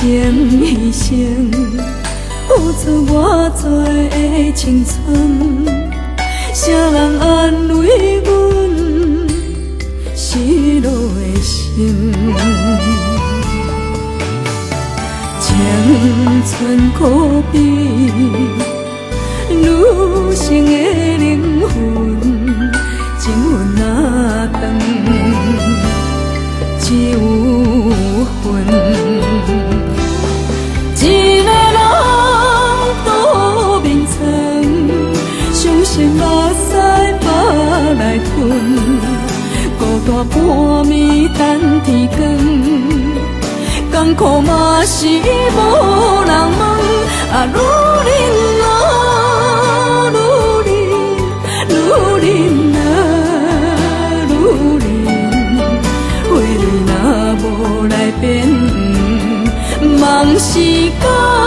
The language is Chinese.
牺牲，付出偌多的青春，谁人安慰阮失落的心？青春可比女性的灵魂，情分若长，只有份。一个人渡眠床，伤心目屎腹来吞，孤单半暝等天光。艰苦嘛是无人问，啊，女人啊，女人，女人啊，女人，花蕊若无来变，梦是假。